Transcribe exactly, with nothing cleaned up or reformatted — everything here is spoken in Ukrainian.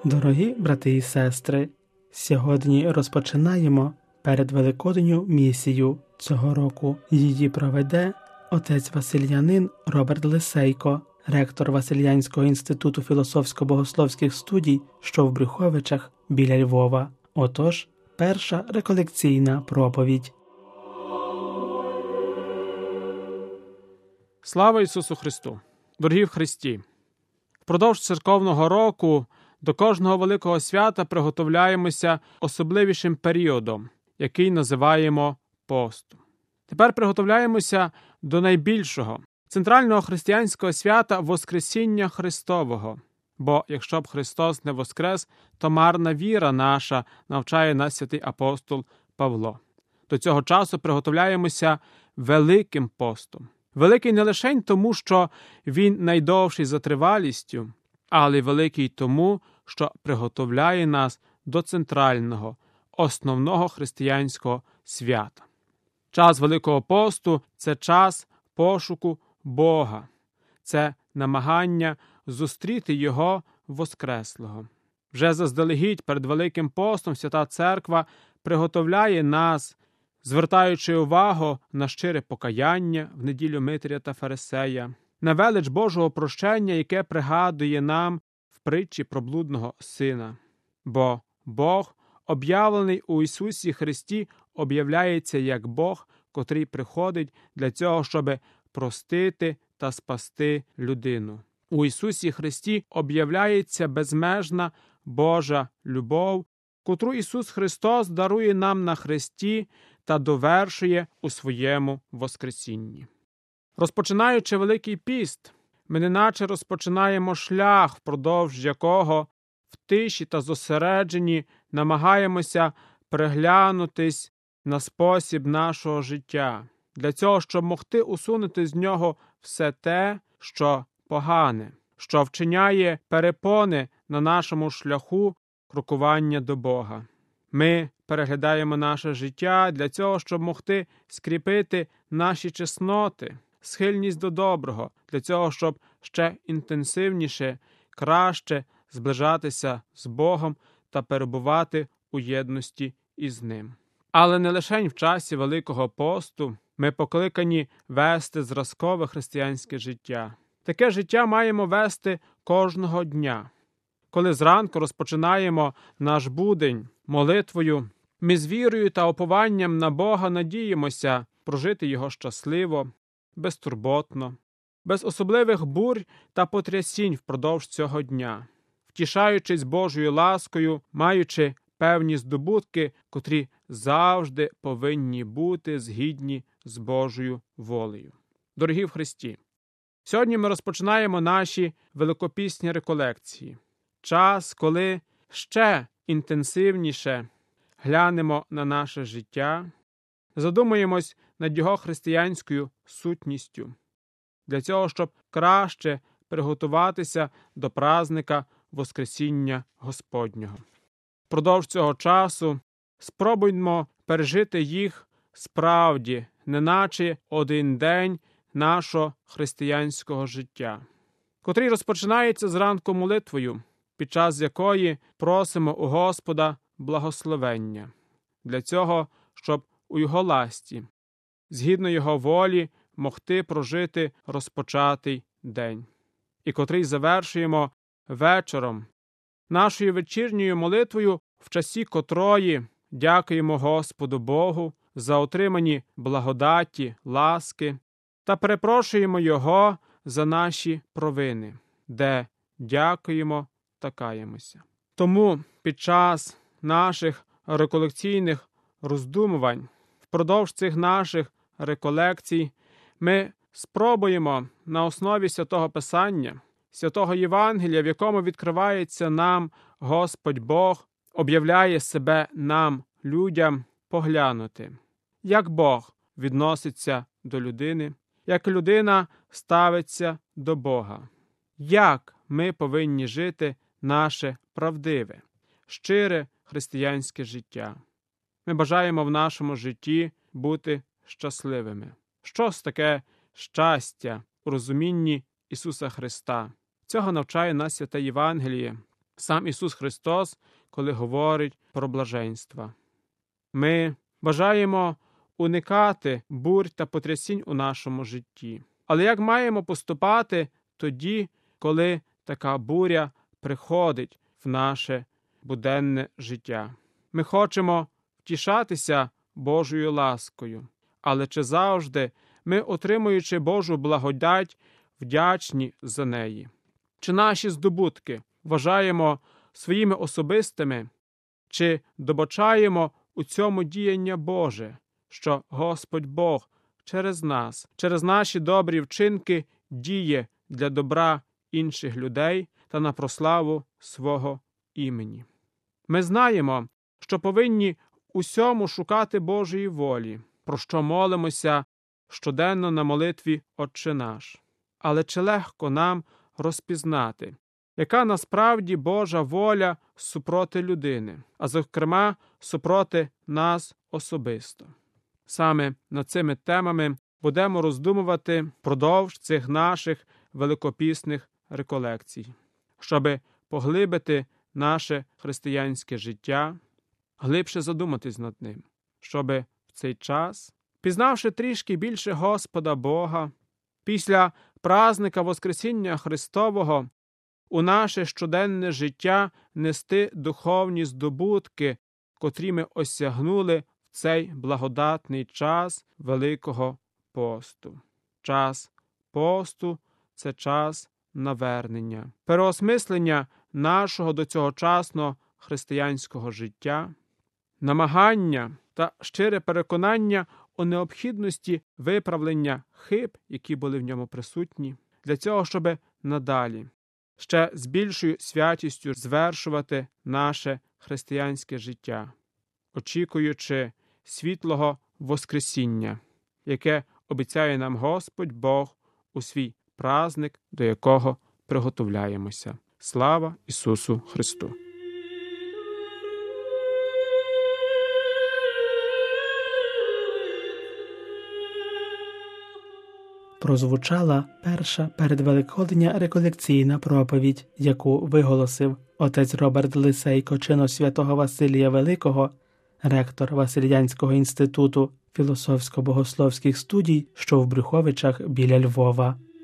Дорогі брати і сестри, сьогодні розпочинаємо передвеликодню місію. Цього року її проведе отець Василянин Роберт Лисейко, ректор Василянського інституту філософсько-богословських студій, що в Брюховичах біля Львова. Отож, перша реколекційна проповідь. Слава Ісусу Христу! Дорогі в Христі! Впродовж церковного року до кожного великого свята приготовляємося особливішим періодом, який називаємо постом. Тепер приготовляємося до найбільшого, центрального християнського свята Воскресіння Христового. Бо якщо б Христос не воскрес, то марна віра наша, навчає нас святий апостол Павло. До цього часу приготовляємося Великим постом. Великий не лише тому, що він найдовший за тривалістю, але й великий тому, що приготовляє нас до центрального, основного християнського свята. Час Великого посту – це час пошуку Бога. Це намагання зустріти Його Воскреслого. Вже заздалегідь перед Великим постом Свята Церква приготовляє нас, звертаючи увагу на щире покаяння в неділю Митря та Фарисея, на велич Божого прощення, яке пригадує нам в притчі про блудного сина. Бо Бог, об'явлений у Ісусі Христі, об'являється як Бог, котрий приходить для цього, щоб простити та спасти людину. У Ісусі Христі об'являється безмежна Божа любов, котру Ісус Христос дарує нам на хресті та довершує у своєму Воскресінні. Розпочинаючи Великий піст, ми неначе розпочинаємо шлях, впродовж якого в тиші та зосередженні намагаємося приглянутись на спосіб нашого життя, для цього, щоб могти усунути з нього все те, що погане, що вчиняє перепони на нашому шляху крокування до Бога. Ми переглядаємо наше життя для цього, щоб могти скріпити наші чесноти, схильність до доброго, для цього, щоб ще інтенсивніше, краще зближатися з Богом та перебувати у єдності із Ним. Але не лише в часі Великого посту ми покликані вести зразкове християнське життя. Таке життя маємо вести кожного дня. Коли зранку розпочинаємо наш будень молитвою, ми з вірою та упованням на Бога надіємося прожити його щасливо, безтурботно, без особливих бурь та потрясінь впродовж цього дня, втішаючись Божою ласкою, маючи певні здобутки, котрі завжди повинні бути згідні з Божою волею. Дорогі в Христі! Сьогодні ми розпочинаємо наші великопісні реколекції. Час, коли ще інтенсивніше глянемо на наше життя, задумаємось над його християнською сутністю, для цього, щоб краще приготуватися до празника Воскресіння Господнього. Впродовж цього часу спробуймо пережити їх справді, неначе один день нашого християнського життя, котрий розпочинається зранку молитвою, під час якої просимо у Господа благословення, для цього, щоб у Його ласті, згідно Його волі, могти прожити розпочатий день, і котрий завершуємо вечором, нашою вечірньою молитвою, в часі котрої дякуємо Господу Богу за отримані благодаті, ласки та перепрошуємо Його за наші провини, де дякуємо та каємося. Тому під час наших реколекційних роздумувань, впродовж цих наших реколекцій, ми спробуємо на основі Святого Писання, Святого Євангелія, в якому відкривається нам Господь Бог, об'являє себе нам, людям, поглянути, як Бог відноситься до людини, як людина ставиться до Бога, як ми повинні жити наше правдиве, щире християнське життя. Ми бажаємо в нашому житті бути щасливими. Що ж таке щастя у розумінні Ісуса Христа? Цього навчає нас Святе Євангеліє. сам Ісус Христос, коли говорить про блаженства. Ми бажаємо уникати бурь та потрясінь у нашому житті. Але як маємо поступати тоді, коли така буря приходить в наше буденне життя? Ми хочемо втішатися Божою ласкою, але чи завжди ми, отримуючи Божу благодать, вдячні за неї? Чи наші здобутки вважаємо своїми особистими, чи добачаємо у цьому діяння Боже, що Господь Бог через нас, через наші добрі вчинки діє для добра інших людей та на прославу свого імені? Ми знаємо, що повинні усьому шукати Божої волі, про що молимося щоденно на молитві «Отче наш». Але чи легко нам розпізнати, яка насправді Божа воля супроти людини, а зокрема супроти нас особисто? Саме над цими темами будемо роздумувати впродовж цих наших великопісних реколекцій, щоби поглибити наше християнське життя, глибше задуматись над ним, щоби в цей час, пізнавши трішки більше Господа Бога, після празника Воскресіння Христового, у наше щоденне життя нести духовні здобутки, котрі ми осягнули в цей благодатний час Великого посту. Час посту – це час навернення, переосмислення нашого до цьогочасного християнського життя, намагання та щире переконання у необхідності виправлення хиб, які були в ньому присутні, для цього, щоб надалі ще з більшою святістю звершувати наше християнське життя, очікуючи світлого Воскресіння, яке обіцяє нам Господь Бог у свій праздник, до якого приготовляємося. Слава Ісусу Христу! Прозвучала перша передвеликодня реколекційна проповідь, яку виголосив отець Роберт Лисейко, чино святого Василія Великого, ректор Васильянського інституту філософсько-богословських студій, що в Брюховичах біля Львова.